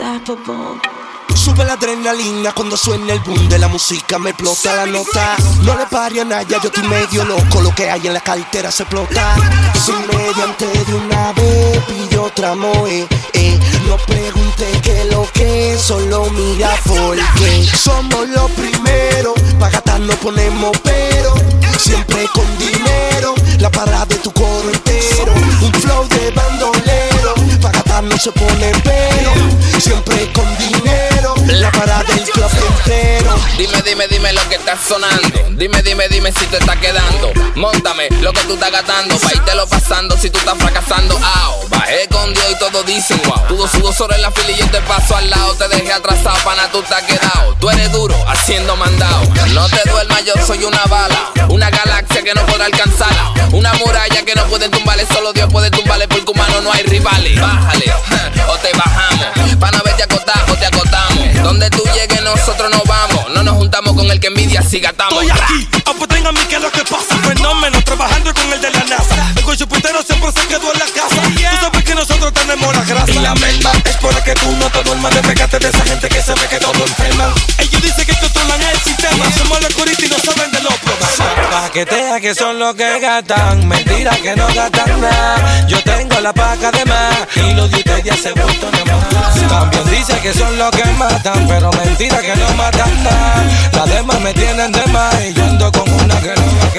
unstoppable. Sube la adrenalina cuando suena el boom de la música, me explota la nota. No le pare a nada, yo estoy medio loco, lo que hay en la cartera se explota. Sin mediante de una vez pide otra moe, no pregunte qué lo que es, solo mira porque somos los primeros, pa' gastar no ponemos pero, siempre con dinero, la parada de tu coro entero, un flow de bandolero, pa' gastar no se pone pero, siempre con dinero, la parada del club entero. Dime lo que está sonando. Dime si te está quedando. Móntame lo que tú estás gastando. Pa' irte lo pasando si tú estás fracasando. Bajé con Dios y todo dicen wow. Tú sudo sobre la fila y yo te paso al lado. Te dejé atrasado, pana, tú estás quedado. Tú eres duro, haciendo mandado. No te duermas, yo soy una bala. Una galaxia que no podrá alcanzarla. Una muralla que no puede tumbarle. Solo Dios puede tumbarle porque humano no hay rivales. Bájale, o te bajamos. Pa' no verte acotado o te acotamos. Donde tú llegues nosotros no vamos. No nos juntamos con el que envidia si gatamos. Estoy aquí, apuesten a mí que es lo que pasa. Fenómeno, trabajando con el de la NASA. El coche putero siempre se quedó en la casa. Tú sabes que nosotros tenemos la grasa. Y la merma es por la que tú no te duermas. Despégate de esa gente que se ve que todo enferman. Ellos dicen que controlan el sistema. Somos los curitos y no saben de los problemas. Paquetea que son los que gastan. Mentira que no gastan nada. Yo tengo la paca de más y los de ustedes ya se vuelto de más. También dice que son los que matan, pero mentira que no matan nada. Las demás me tienen de más y yo ando con una que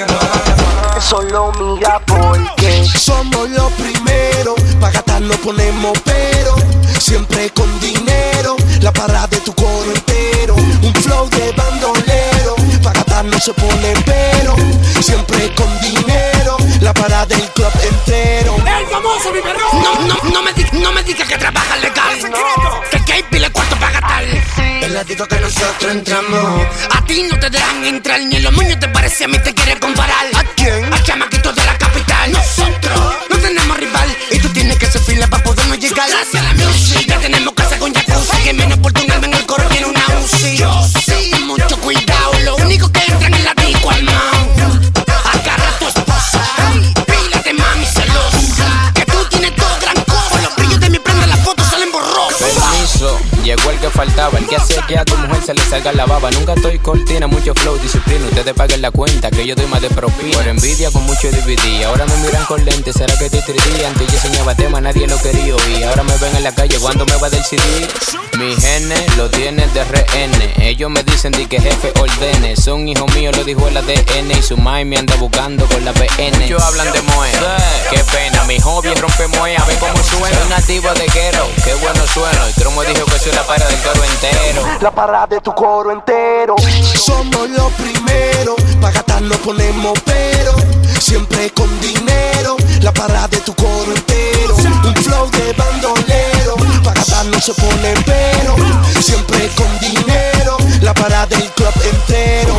no. Solo mira porque somos los primeros, pa' gastar no ponemos pero, siempre con dinero, la parada de tu coro entero, un flow de bandolero, pa' gastar no se pone pero, siempre con dinero, la parada del club entero. El famoso biberón. No me digas que trabaja legal, que hay pile cuarto para gastar. El latito que nosotros entramos, a ti no te dejan entrar ni en los moños, te parece a mí te quiere comparar. ¿A quién? A chamaquitos de la capital. Nosotros no tenemos rival y tú tienes que hacer fila para podernos llegar. Gracias a la music ya tenemos casa con jacuzzi, que menos por tu alma en el coro tiene una UCI. Yo sí, mucho cuidado, lo único que entran es la disco al mao. Agarra a tu esposa, pílate mami celosa, que tú tienes todo gran cosa. Los brillos de mi prenda, las fotos salen borrosas. Permiso, llegó el que faltaba, el que hace que a tu mujer se le salga la baba. Nunca estoy cortina, mucho flow, disciplina. Ustedes paguen la cuenta, que yo doy más de propina. Por envidia con mucho DVD, ahora me miran con lentes. ¿Será que estoy 3D? Antes yo enseñaba temas, nadie lo quería oír. Ahora me ven en la calle cuando me va del CD. Mi genes lo tienen de RN. Ellos me dicen de que jefe ordene. Son hijos míos, lo dijo el ADN. Y su mãe me anda buscando con la PN. Ellos hablan de moe, qué pena. Mi hobby es romper moe, a ver cómo suena. Soy nativo de Quero, qué bueno sueno. El cromo dijo que soy la para del coro entero. La parada de tu coro entero. Somos los primeros, pa' gastar no ponemos pero, siempre con dinero, la parada de tu coro entero, un flow de bandolero, pa' gastar no se pone pero, siempre con dinero, la parada del club entero.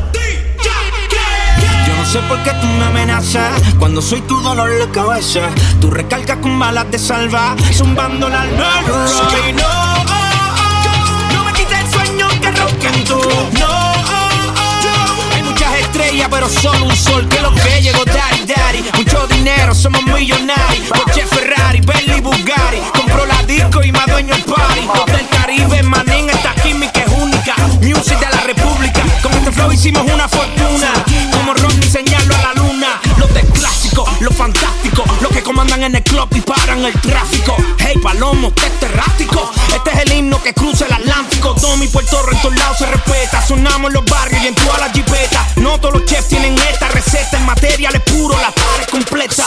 Yo no sé por qué tú me amenazas cuando soy tu dolor de cabeza. Tú recargas con balas de salva, zumbando la alma. Y no me quites el sueño que ronquen tú. No, hay muchas estrellas pero solo un sol. Que es lo que llegó daddy. Mucho dinero, somos millonarios. Coche Ferrari, Bentley, Bugatti. Compro la disco y me adueño el party. Hotel Caribe, manín, esta química es única. Music de la República. Con este flow hicimos una fortuna. Como Ronnie señalo a la luna. Los de clásico, los fantásticos, los que comandan en el club y paran el tráfico. Hey Palomo, este es errático. Este es el himno que cruza el Atlántico. Todo mi Puerto Rico en todos lados se respeta. Sonamos en los barrios y en todas las jipetas. No todos los chefs tienen esta receta. El material es puro, la par es completa.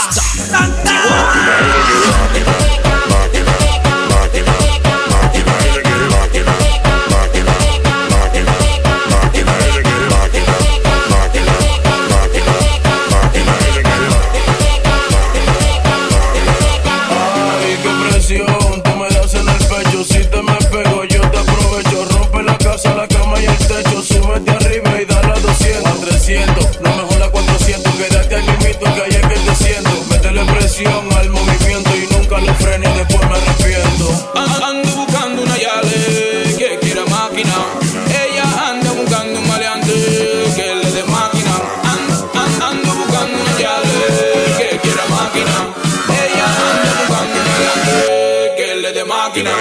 Lo mejor a 400, quédate aquí mismo que hay que te siento. Métele presión.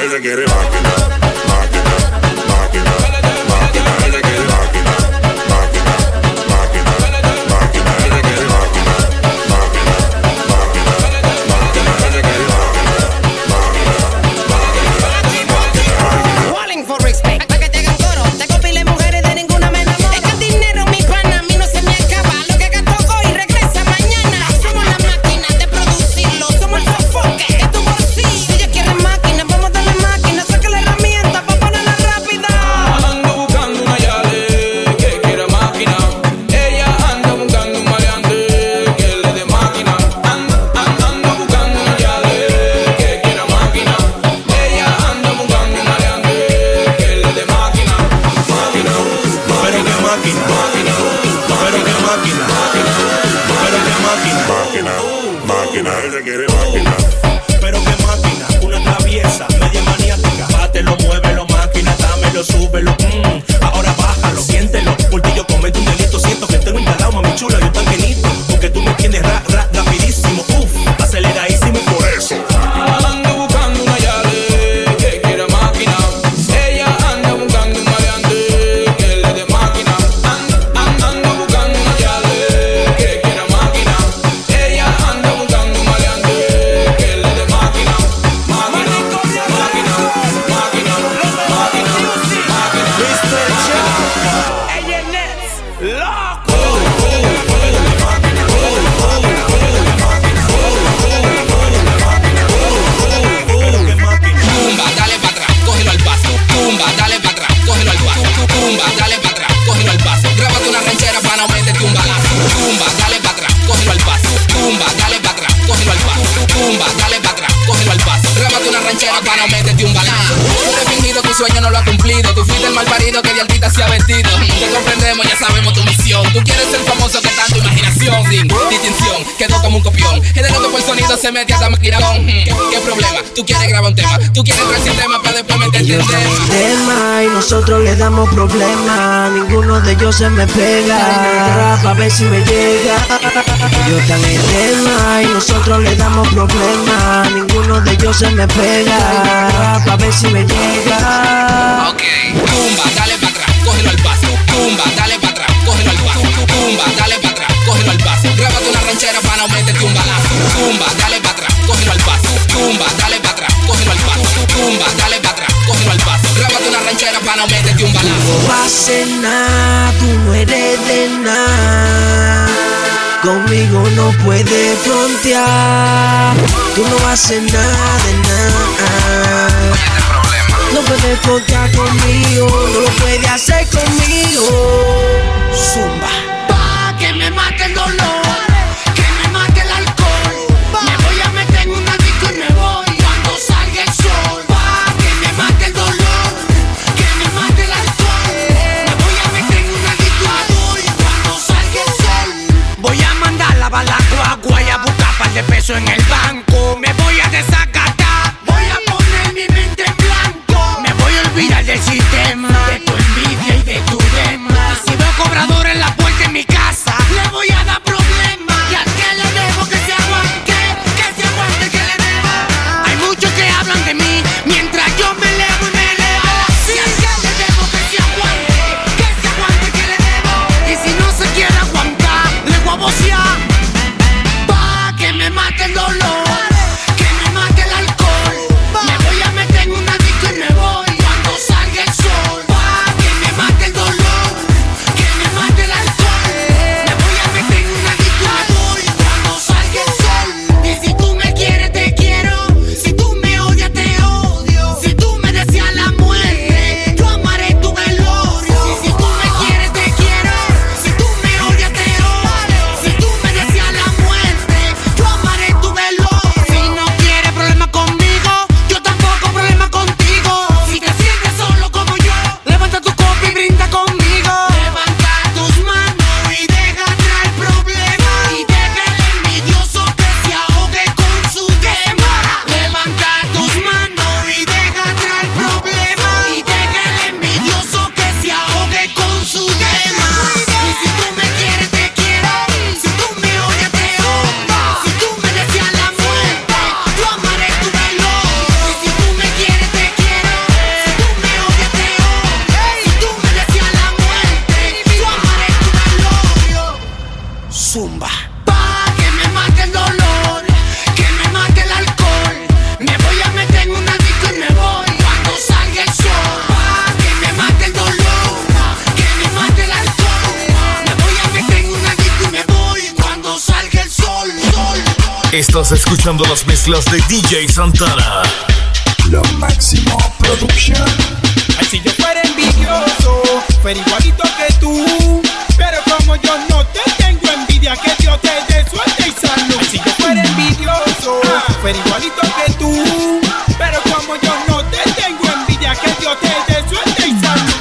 ella quiere máquina, máquina, máquina, máquina, ella quiere máquina, máquina, máquina, máquina, ella quiere máquina, máquina, máquina, máquina, ella quiere máquina. Calling for respect, pa' que te hagan coro. Tengo pile mujeres, de ninguna me enamoro. Es que el dinero, mi pana, a mí no se me acaba. Lo que gasto hoy regresa mañana. Somos la máquina de producirlo. Somos el sofoque de tu bolsillo. Si ella quiere máquina, vamos a darle máquina. Saca la herramienta pa' ponerla rápida. Ando buscando una yale que quiera máquina. Ella anda buscando un maleante que le dé máquina. Ando buscando una yale que quiera máquina. Ella anda buscando un maleante que le dé máquina. Máquina, Pero qué máquina, máquina, pero qué máquina, pero qué máquina, Máquina, máquina, ella quiere máquina. pero qué máquina, una traviesa, media maniática. Bátelo, muévelo, máquina, dámelo, súbelo. Ahora bájalo, siéntelo. Porque yo cometo un delito, siento que tengo instalado, mami chula, yo tan genito. Porque tú me tienes rapidísimo, aceleradísimo y por eso. ando buscando una yale que quiera máquina. Ella anda buscando un maleante que le dé máquina. Ando buscando una yale que quiera máquina. Ella anda buscando un maleante que le dé máquina. Máquina, máquina, máquina, máquina, Tumba, dale para atrás, cógelo al paso. Tumba, dale para atrás, cógelo al paso. Tumba, dale para atrás, cógelo al paso. Grábate una ranchera para no meterte un balazo. Tumba, dale para atrás, cógelo al paso. Tumba, dale para atrás, cógelo al paso. Tumba, dale para atrás, cógelo al paso. Grábate una ranchera para no meterte un balazo. Tú te has fingido, tu sueño no lo ha cumplido. Tú fuiste el mal parido que de altita se ha vestido. Te comprendemos, ya sabemos tu misión. Tú quieres ser famoso que tanto imaginación. Sin distinción, quedó como un copión. El de por sonido se mete hasta maquinadón. ¿Qué problema? Tú quieres grabar un tema. Tú quieres entrar sin tema para después meterte en tema. Y nosotros le damos problemas, ninguno de ellos se me pega, pa' ver si me llega. Ellos están en tema y nosotros le damos problemas, ninguno de ellos se me pega, pa' ver si me llega. Ok, tumba, dale para atrás, cógelo al paso. Tumba, dale para atrás, cógelo al paso. Tumba, dale para atrás, cógelo al paso. Grábate una ranchera para no meterte un balazo. Tumba, dale para atrás, cógelo al paso. Tumba, dale para atrás, cógelo al paso. Tumba, dale para atrás, cógelo al paso. Grábate una ranchera para no meterte un balazo. No va a ser nada, tú no eres de nada. Conmigo no puedes frontear. Tú no vas a hacer nada de nada. No puedes contar conmigo, no lo puedes hacer conmigo. Zumba. Pa' que me mate el dolor, que me mate el alcohol. Me voy a meter en una disco y me voy cuando salga el sol. Pa' que me mate el dolor, que me mate el alcohol. Me voy a meter en una disco y me voy cuando salga el sol. Voy a mandar la bala guagua y a buscar par de pesos en el banco. Me voy a desacatar, voy a poner mi mente en blanco. Me voy a olvidar del sistema, de tu envidia y de tu demás. Y si veo Estás escuchando las mezclas de DJ Santana. Lo máximo producción. Ay, si yo fuera envidioso, fuera igualito que tú. Pero como yo no te tengo envidia, que Dios te dé suerte y salud. Ay, si yo fuera envidioso, fuera igualito que tú. Pero como yo no te tengo envidia, que Dios te dé suerte y salud.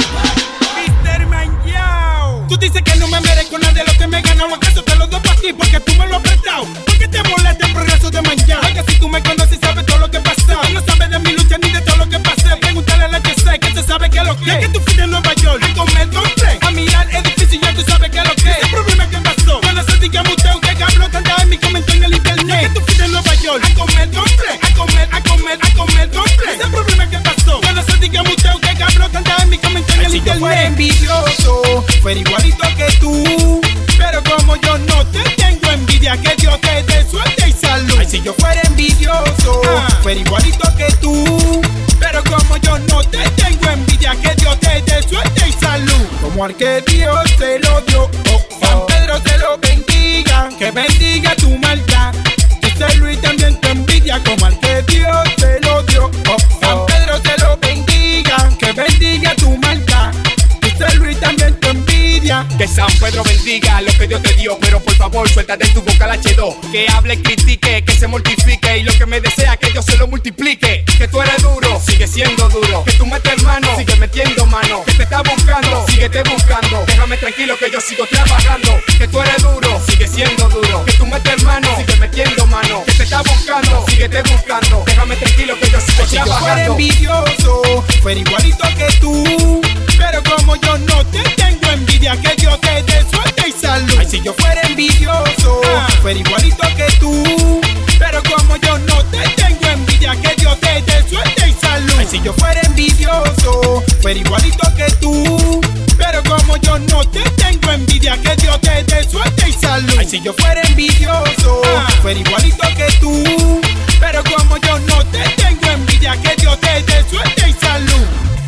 Mr. Manjao, tú dices que no me merezco nada de lo que me he ganado. ¿Acaso te lo doy para ti? Porque tú me lo has prestado. ¿Por qué te molesta el progreso de Manjao? Oiga, si tú me conoces y sabes todo lo que pasa. Tú no sabes de mi lucha ni de todo lo que pasé. Pregúntale a la HC que te sabe que lo que es. Que tú fuiste en Nueva York a comer con tres. A mirar edificios ya tú sabes que lo que es. Ese problema que pasó. Yo no sé si que muteo que hablo tanta en mi comentario en el internet. Que tú fuiste en Nueva York a comer con tres. A comer con tres. Ese problema que pasó. Yo no sé si que muteo que hablo tanta en mi comentario en el internet. Si yo fuera envidioso, fuera igualito que tú. Pero como yo no te tengo envidia, que Dios te dé suerte y salud. Ay, si yo fuera envidioso, fuera igualito que tú. Pero como yo no te tengo envidia, que Dios te dé suerte y salud. Como al que Dios te lo dio, San Pedro te lo bendiga. Que bendiga tu maldad. José Luis también te envidia. Como al que Dios te lo dio, San Pedro te lo bendiga. Que bendiga tu maldad. José Luis también te envidia. Que San Pedro bendiga lo que Dios te dio, pero por favor suelta de tu boca la H2. Que hable, critique, que se mortifique y lo que me desea que Dios se lo multiplique. Que tú eres duro, sigue siendo duro. Que tú metes mano, sigue metiendo mano. Que te está buscando, síguete buscando. Déjame tranquilo que yo sigo trabajando. Que tú eres duro, sigue siendo duro. Que tú metes mano, sigue metiendo mano. Que te está buscando, síguete buscando. Déjame tranquilo que yo sigo trabajando. Si yo fuera envidioso, fuera igualito que tú. Pero como yo no te tengo envidia, que Dios te dé suerte y salud. Ay, si yo fuera envidioso, fuera igualito que tú. Pero como yo no te tengo envidia, que Dios te dé suerte y salud. Ay, si yo fuera envidioso, fuera igualito que tú. Pero como yo no te tengo envidia, que Dios te dé suerte y salud. Ay, si yo fuera envidioso, fuera igualito que tú. Pero como yo no te tengo envidia, que Dios te dé suerte y salud.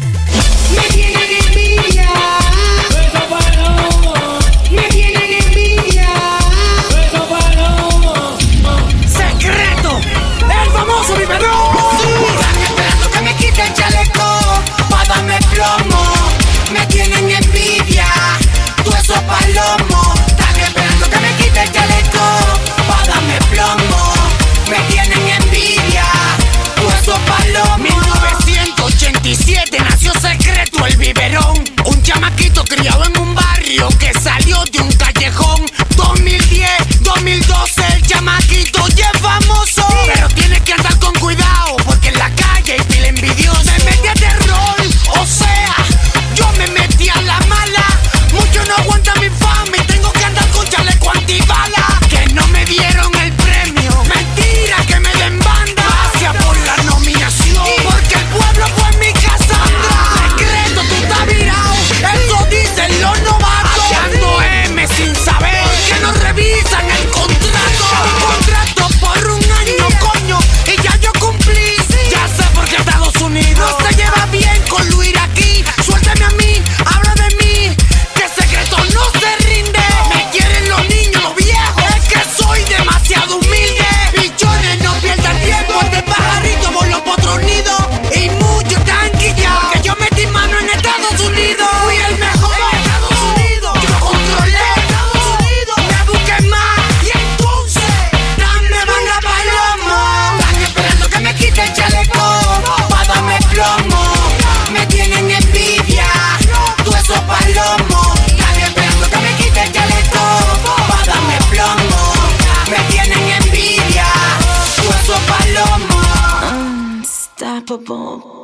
Me tienen envidia. Me tienen envidia. Secreto, el famoso biberón. Están esperando que me quite el chaleco pa' darme plomo. Me tienen envidia. Tú esos palomos. Están esperando que me quite el chaleco pa' darme plomo. Me tienen envidia. Tú esos palomos. 1987 nació Secreto el biberón. Un chamaquito criado en un barrio que salió de un callejón. 2010, 2012 el chamaquito ya es famoso. Pero tienes que andar con cuidado porque en la calle hay pila envidioso. Me metí a terror, o sea, yo me metí a la mala. Muchos no aguantan mi fama y tengo que andar con chaleco antibala. Que no me dieron el premio, mentira que me den banda. Gracias por la nominación, porque el pueblo fue mi Cassandra. Secreto, tú estás virado, eso dicen los novatos. Ando M sin saber que no revisan el contrato. Un contrato por un año, coño, y ya yo cumplí. Ya sé por qué Estados Unidos no se lleva bien con lo iraquí. Suéltame a mí, habla de mí, que Secreto no se rinde. Me quieren los niños, los viejos, es que soy demasiado humilde. Bichones, no pierdan tiempo, este pajarito por los potros nidos. Y muchos están quillados, que yo metí mano en Estados Unidos. Fui el mejor en Estados Unidos, yo controlé Estados Unidos. Me busqué más y entonces dame banda palomo. Están esperando que me quite el chaleco pa' darme plomo. Me tienen envidia, tú esos palomos. Están esperando que me quite el chaleco pa' darme plomo. Me tienen envidia, tú esos palomos. Unstoppable.